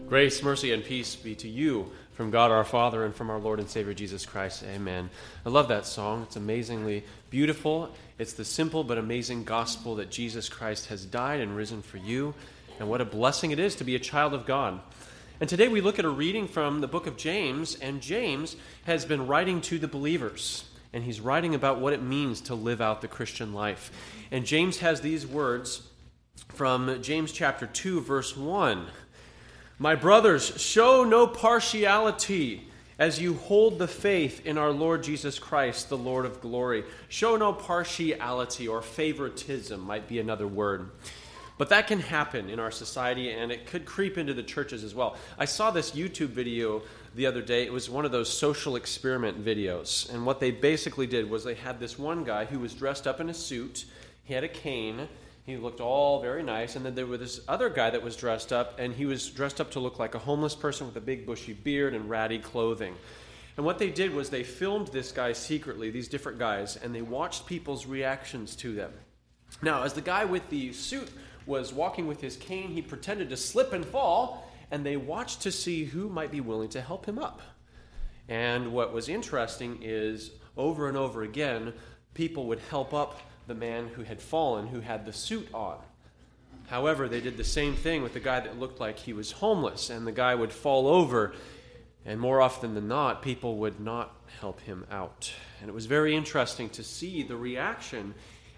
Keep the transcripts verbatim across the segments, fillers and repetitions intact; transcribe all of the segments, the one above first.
Grace, mercy, and peace be to you from God our Father and from our Lord and Savior Jesus Christ. Amen. I love that song. It's amazingly beautiful. It's the simple but amazing gospel that Jesus Christ has died and risen for you. And what a blessing it is to be a child of God. And today we look at a reading from the book of James, and James has been writing to the believers. And he's writing about what it means to live out the Christian life. And James has these words from James chapter two, verse one. My brothers, show no partiality as you hold the faith in our Lord Jesus Christ, the Lord of glory. Show no partiality, or favoritism might be another word. But that can happen in our society, and it could creep into the churches as well. I saw this YouTube video the other day. It was one of those social experiment videos. And what they basically did was they had this one guy who was dressed up in a suit. He had a cane. He looked all very nice. And then there was this other guy that was dressed up, and he was dressed up to look like a homeless person with a big bushy beard and ratty clothing. And what they did was they filmed this guy secretly, these different guys, and they watched people's reactions to them. Now, as the guy with the suit was walking with his cane, he pretended to slip and fall, and they watched to see who might be willing to help him up. And what was interesting is, over and over again, people would help up the man who had fallen, who had the suit on. However, they did the same thing with the guy that looked like he was homeless, and the guy would fall over, and more often than not, people would not help him out. And it was very interesting to see the reaction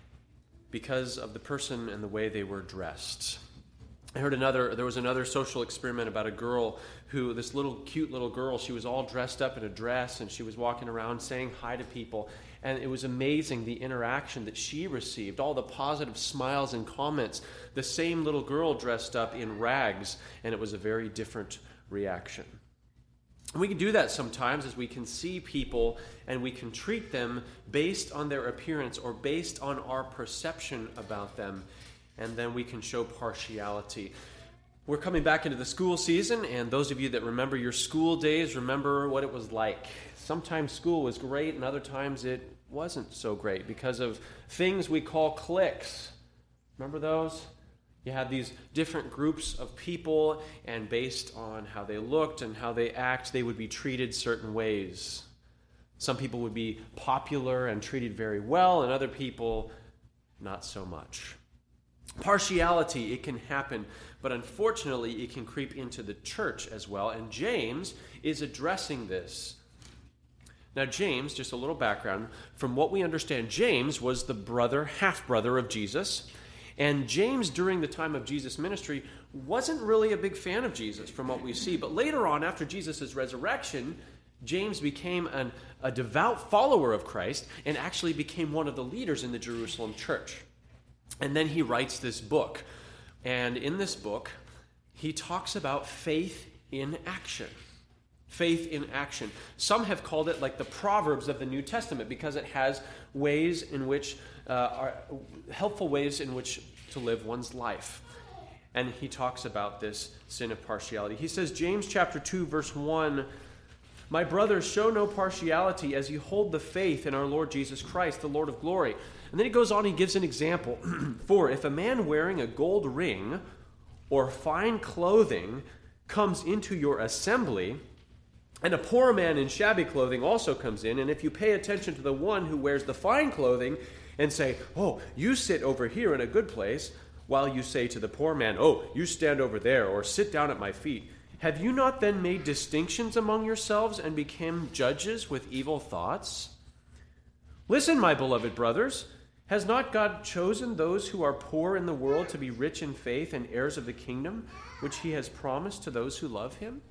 because of the person and the way they were dressed. I heard another, there was another social experiment about a girl who, this little cute little girl, she was all dressed up in a dress, and she was walking around saying hi to people. And it was amazing the interaction that she received, all the positive smiles and comments. The same little girl dressed up in rags, and it was a very different reaction. And we can do that sometimes as we can see people and we can treat them based on their appearance or based on our perception about them, and then we can show partiality. We're coming back into the school season, and those of you that remember your school days, remember what it was like. Sometimes school was great, and other times it wasn't so great because of things we call cliques. Remember those? You had these different groups of people, and based on how they looked and how they act, they would be treated certain ways. Some people would be popular and treated very well, and other people not so much. Partiality, it can happen, but unfortunately it can creep into the church as well, and James is addressing this. Now James, just a little background, from what we understand, James was the brother, half-brother of Jesus, and James during the time of Jesus' ministry wasn't really a big fan of Jesus from what we see, but later on after Jesus' resurrection, James became an, a devout follower of Christ and actually became one of the leaders in the Jerusalem church. And then he writes this book. And in this book, he talks about faith in action. Faith in action. Some have called it like the Proverbs of the New Testament because it has ways in which, uh, are helpful ways in which to live one's life. And he talks about this sin of partiality. He says, James chapter two, verse one, my brothers, show no partiality as you hold the faith in our Lord Jesus Christ, the Lord of glory. And then he goes on, he gives an example. For if a man wearing a gold ring or fine clothing comes into your assembly, and a poor man in shabby clothing also comes in, and if you pay attention to the one who wears the fine clothing and say, oh, you sit over here in a good place, while you say to the poor man, oh, you stand over there, or sit down at my feet, have you not then made distinctions among yourselves and become judges with evil thoughts? Listen, my beloved brothers, has not God chosen those who are poor in the world to be rich in faith and heirs of the kingdom, which he has promised to those who love him?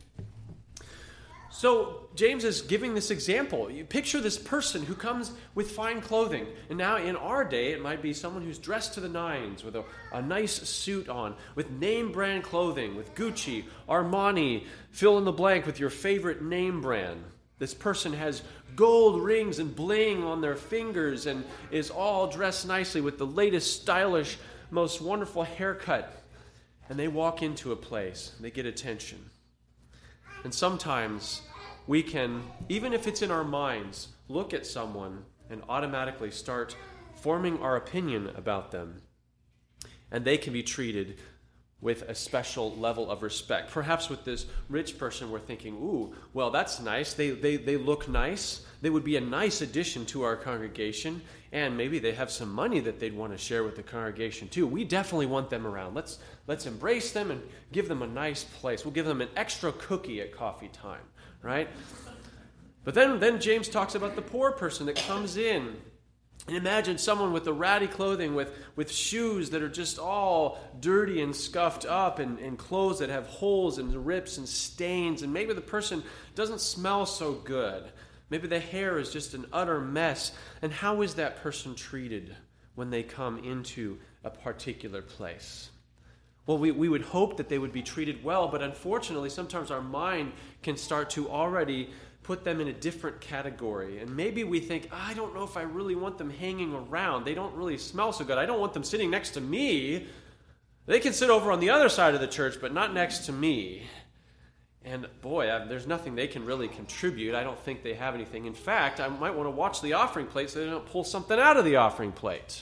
So James is giving this example. You picture this person who comes with fine clothing. And now in our day, it might be someone who's dressed to the nines with a, a nice suit on, with name brand clothing, with Gucci, Armani, fill in the blank with your favorite name brand. This person has gold rings and bling on their fingers and is all dressed nicely with the latest stylish, most wonderful haircut. And they walk into a place. They get attention. And sometimes we can, even if it's in our minds, look at someone and automatically start forming our opinion about them. And they can be treated with a special level of respect. Perhaps with this rich person, we're thinking, ooh, well, that's nice. They, they, they look nice. They would be a nice addition to our congregation, and maybe they have some money that they'd want to share with the congregation too. We definitely want them around. Let's, let's embrace them and give them a nice place. We'll give them an extra cookie at coffee time, right? But then, then James talks about the poor person that comes in. And imagine someone with the ratty clothing, with, with shoes that are just all dirty and scuffed up, and, and clothes that have holes and rips and stains, and maybe the person doesn't smell so good. Maybe the hair is just an utter mess. And how is that person treated when they come into a particular place? Well, we, we would hope that they would be treated well, but unfortunately, sometimes our mind can start to already put them in a different category. And maybe we think, I don't know if I really want them hanging around. They don't really smell so good. I don't want them sitting next to me. They can sit over on the other side of the church, but not next to me. And boy, I, there's nothing they can really contribute. I don't think they have anything. In fact, I might want to watch the offering plate so they don't pull something out of the offering plate.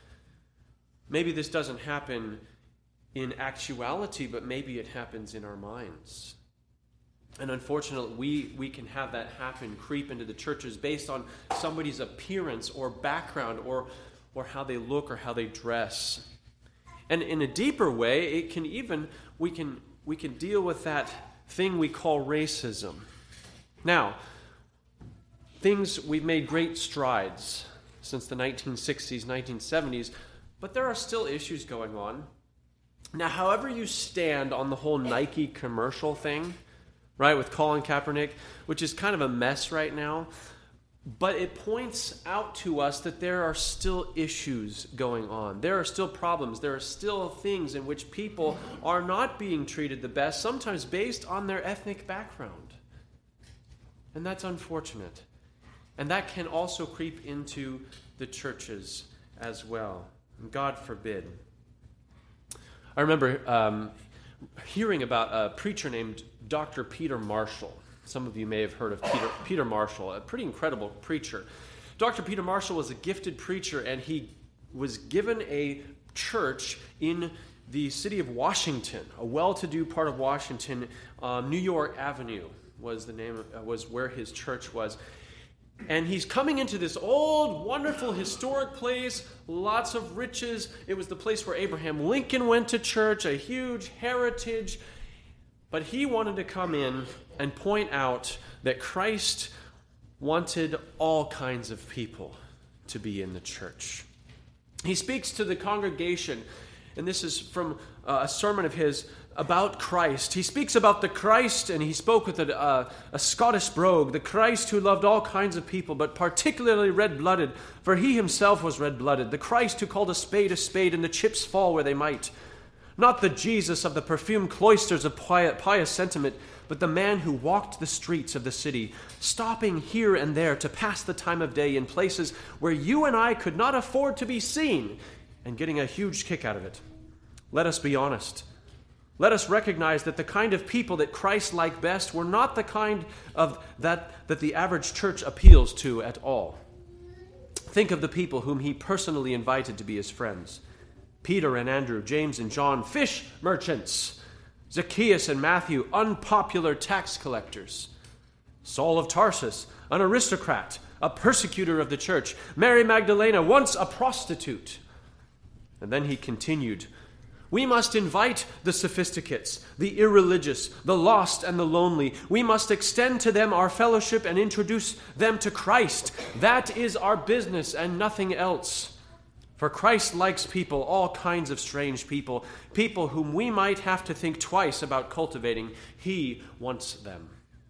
Maybe this doesn't happen in actuality, but maybe it happens in our minds. And unfortunately, we, we can have that happen, creep into the churches based on somebody's appearance or background or, or how they look or how they dress. And in a deeper way, it can even, we can, we can deal with that thing we call racism. Now, things, we've made great strides since the nineteen sixties, nineteen seventies, but there are still issues going on. Now, however you stand on the whole Nike commercial thing, right, with Colin Kaepernick, which is kind of a mess right now, but it points out to us that there are still issues going on. There are still problems. There are still things in which people are not being treated the best, sometimes based on their ethnic background. And that's unfortunate. And that can also creep into the churches as well. And God forbid. I remember um, hearing about a preacher named Doctor Peter Marshall. Some of you may have heard of Peter, Peter Marshall, a pretty incredible preacher. Doctor Peter Marshall was a gifted preacher, and he was given a church in the city of Washington, a well-to-do part of Washington. Um, New York Avenue was the name, uh, was where his church was. And he's coming into this old, wonderful, historic place, lots of riches. It was the place where Abraham Lincoln went to church, a huge heritage. But he wanted to come in and point out that Christ wanted all kinds of people to be in the church. He speaks to the congregation, and this is from a sermon of his about Christ. He speaks about the Christ, and he spoke with a, uh, a Scottish brogue, the Christ who loved all kinds of people, but particularly red-blooded, for he himself was red-blooded. The Christ who called a spade a spade, and the chips fall where they might. Not the Jesus of the perfumed cloisters of pious sentiment, but the man who walked the streets of the city, stopping here and there to pass the time of day in places where you and I could not afford to be seen, and getting a huge kick out of it. Let us be honest. Let us recognize that the kind of people that Christ liked best were not the kind of that, that the average church appeals to at all. Think of the people whom he personally invited to be his friends. Peter and Andrew, James and John, fish merchants. Zacchaeus and Matthew, unpopular tax collectors. Saul of Tarsus, an aristocrat, a persecutor of the church. Mary Magdalene, once a prostitute. And then he continued, we must invite the sophisticates, the irreligious, the lost and the lonely. We must extend to them our fellowship and introduce them to Christ. That is our business and nothing else. For Christ likes people, all kinds of strange people, people whom we might have to think twice about cultivating. He wants them.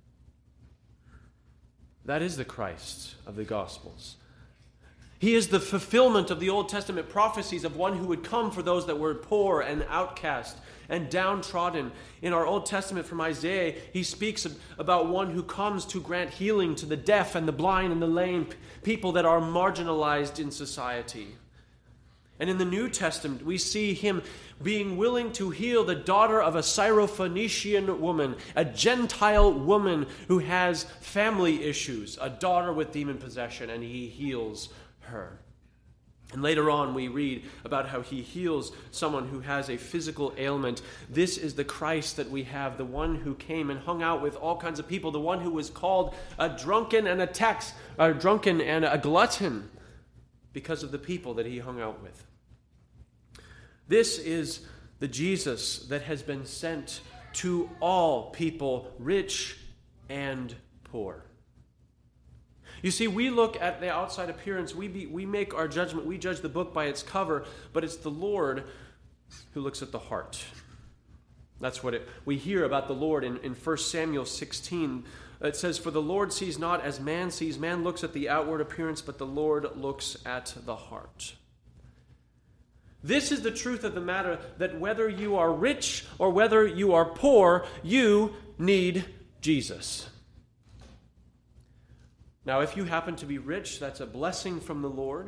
That is the Christ of the Gospels. He is the fulfillment of the Old Testament prophecies of one who would come for those that were poor and outcast and downtrodden. In our Old Testament from Isaiah, he speaks about one who comes to grant healing to the deaf and the blind and the lame, people that are marginalized in society. And in the New Testament, we see him being willing to heal the daughter of a Syrophoenician woman, a Gentile woman who has family issues, a daughter with demon possession, and he heals her. And later on, we read about how he heals someone who has a physical ailment. This is the Christ that we have, the one who came and hung out with all kinds of people, the one who was called a drunken and a tax, a drunken and a glutton because of the people that he hung out with. This is the Jesus that has been sent to all people, rich and poor. You see, we look at the outside appearance, we be, we make our judgment, we judge the book by its cover, but it's the Lord who looks at the heart. That's what it, we hear about the Lord in, in First Samuel sixteen. It says, "For the Lord sees not as man sees. Man looks at the outward appearance, but the Lord looks at the heart." This is the truth of the matter, that whether you are rich or whether you are poor, you need Jesus. Now, if you happen to be rich, that's a blessing from the Lord.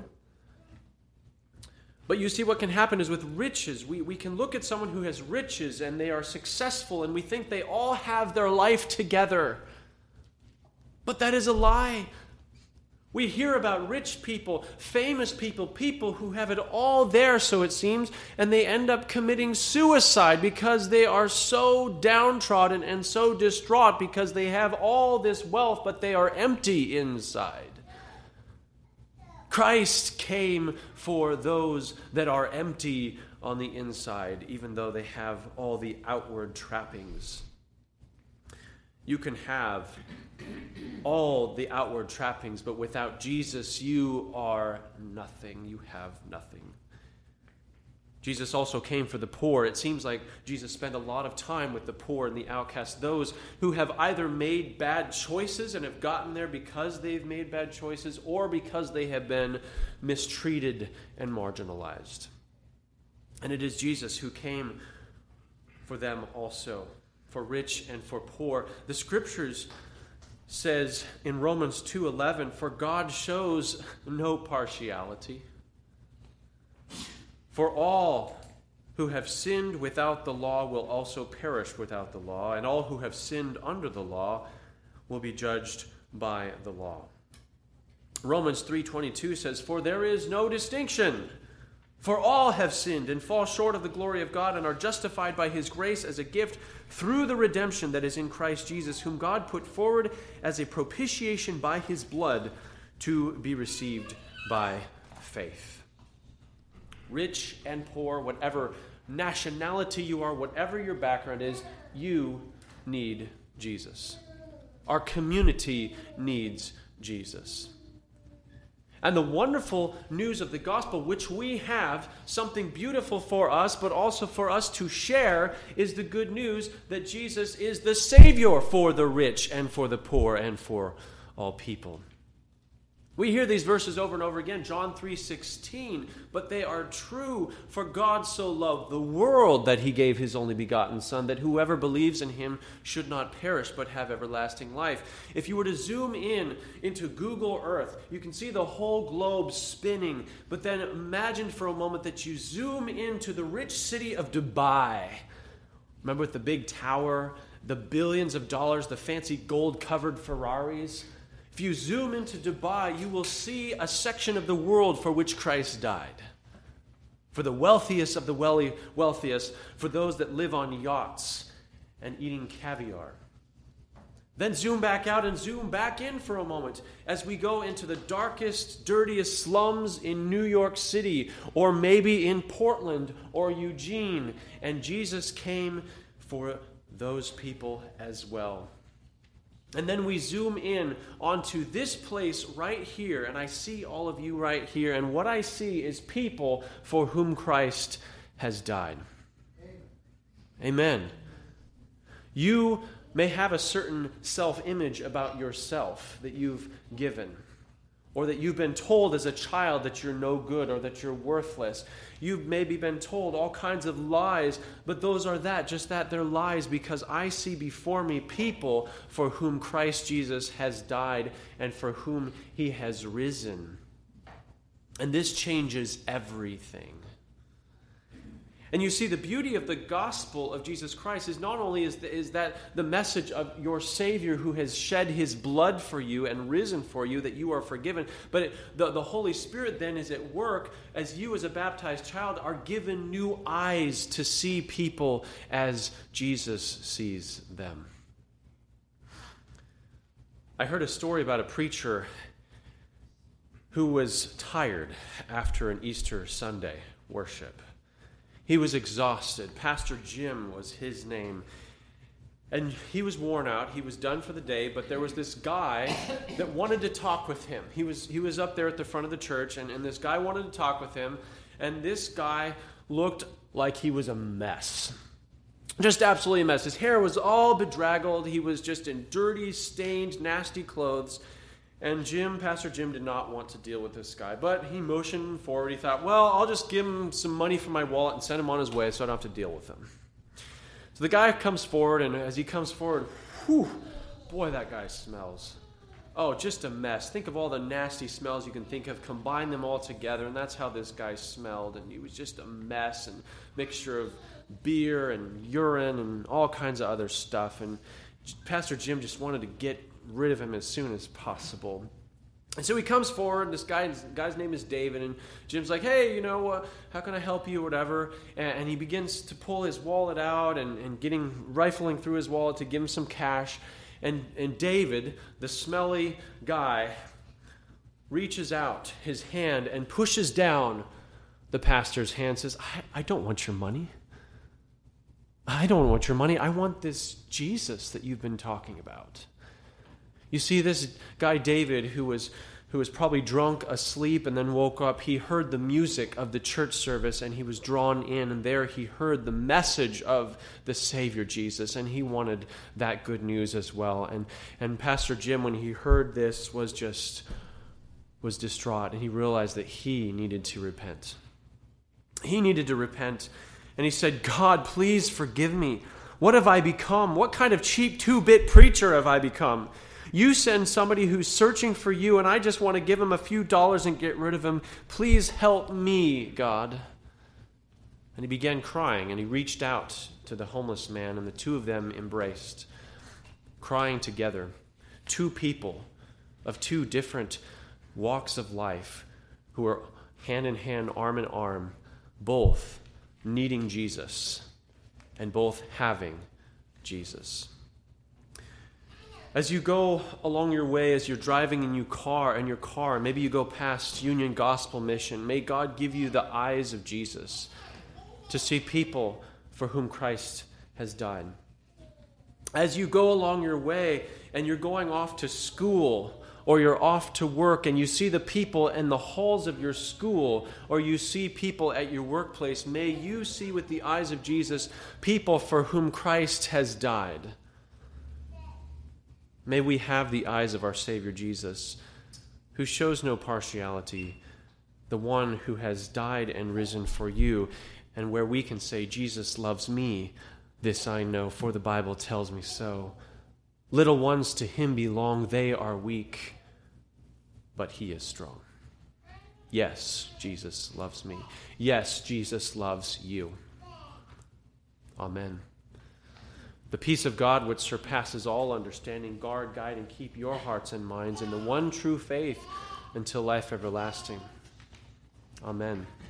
But you see, what can happen is with riches, we, we can look at someone who has riches and they are successful and we think they all have their life together. But that is a lie. We hear about rich people, famous people, people who have it all there, so it seems, and they end up committing suicide because they are so downtrodden and so distraught because they have all this wealth, but they are empty inside. Christ came for those that are empty on the inside, even though they have all the outward trappings. You can have all the outward trappings, but without Jesus, you are nothing. You have nothing. Jesus also came for the poor. It seems like Jesus spent a lot of time with the poor and the outcast, those who have either made bad choices and have gotten there because they've made bad choices, or because they have been mistreated and marginalized. And it is Jesus who came for them also, for rich and for poor. The Scriptures says in Romans two eleven, "For God shows no partiality. For all who have sinned without the law will also perish without the law, and all who have sinned under the law will be judged by the law." Romans three twenty-two says, "For there is no distinction. For all have sinned and fall short of the glory of God and are justified by his grace as a gift through the redemption that is in Christ Jesus, whom God put forward as a propitiation by his blood to be received by faith." Rich and poor, whatever nationality you are, whatever your background is, you need Jesus. Our community needs Jesus. And the wonderful news of the gospel, which we have, something beautiful for us, but also for us to share, is the good news that Jesus is the Savior for the rich and for the poor and for all people. We hear these verses over and over again, John three sixteen, but they are true. "For God so loved the world that he gave his only begotten Son, that whoever believes in him should not perish but have everlasting life." If you were to zoom in into Google Earth, you can see the whole globe spinning. But then imagine for a moment that you zoom into the rich city of Dubai. Remember, with the big tower, the billions of dollars, the fancy gold-covered Ferraris? If you zoom into Dubai, you will see a section of the world for which Christ died. For the wealthiest of the wealthiest, for those that live on yachts and eating caviar. Then zoom back out and zoom back in for a moment as we go into the darkest, dirtiest slums in New York City, or maybe in Portland or Eugene. And Jesus came for those people as well. And then we zoom in onto this place right here, and I see all of you right here, and what I see is people for whom Christ has died. Amen. Amen. You may have a certain self-image about yourself that you've given, or that you've been told as a child that you're no good or that you're worthless. You've maybe been told all kinds of lies, but those are that, just that, they're lies, because I see before me people for whom Christ Jesus has died and for whom he has risen. And this changes everything. And you see, the beauty of the gospel of Jesus Christ is not only is, the, is that the message of your Savior who has shed his blood for you and risen for you, that you are forgiven, but it, the, the Holy Spirit then is at work as you as a baptized child are given new eyes to see people as Jesus sees them. I heard a story about a preacher who was tired after an Easter Sunday worship. He was exhausted. Pastor Jim was his name. And he was worn out. He was done for the day, but there was this guy that wanted to talk with him. He was he was up there at the front of the church, and, and this guy wanted to talk with him. And this guy looked like he was a mess. Just absolutely a mess. His hair was all bedraggled. He was just in dirty, stained, nasty clothes. And Jim, Pastor Jim, did not want to deal with this guy. But he motioned forward. He thought, well, I'll just give him some money from my wallet and send him on his way so I don't have to deal with him. So the guy comes forward, and as he comes forward, whew, boy, that guy smells. Oh, just a mess. Think of all the nasty smells you can think of. Combine them all together, and that's how this guy smelled. And he was just a mess and mixture of beer and urine and all kinds of other stuff. And Pastor Jim just wanted to get rid of him as soon as possible. And so he comes forward, and this guy, this guy's name is David, and Jim's like, hey, you know, uh, how can I help you, or whatever, and, and he begins to pull his wallet out and, and getting, rifling through his wallet to give him some cash, and, and David, the smelly guy, reaches out his hand and pushes down the pastor's hand and says, I, I don't want your money. I don't want your money. I want this Jesus that you've been talking about. You see, this guy David, who was who was probably drunk, asleep, and then woke up, he heard the music of the church service, and he was drawn in, and there he heard the message of the Savior Jesus, and he wanted that good news as well. And and Pastor Jim, when he heard this, was just was distraught, and he realized that he needed to repent. He needed to repent, and he said, God, please forgive me. What have I become? What kind of cheap two-bit preacher have I become? You send somebody who's searching for you, and I just want to give him a few dollars and get rid of him. Please help me, God. And he began crying, and he reached out to the homeless man, and the two of them embraced, crying together. Two people of two different walks of life who are hand in hand, arm in arm, both needing Jesus and both having Jesus. As you go along your way, as you're driving in your car, in your car, maybe you go past Union Gospel Mission, may God give you the eyes of Jesus to see people for whom Christ has died. As you go along your way and you're going off to school or you're off to work and you see the people in the halls of your school or you see people at your workplace, may you see with the eyes of Jesus people for whom Christ has died. May we have the eyes of our Savior Jesus, who shows no partiality, the one who has died and risen for you, and where we can say, Jesus loves me, this I know, for the Bible tells me so. Little ones to him belong, they are weak, but he is strong. Yes, Jesus loves me. Yes, Jesus loves you. Amen. The peace of God, which surpasses all understanding, guard, guide, and keep your hearts and minds in the one true faith until life everlasting. Amen.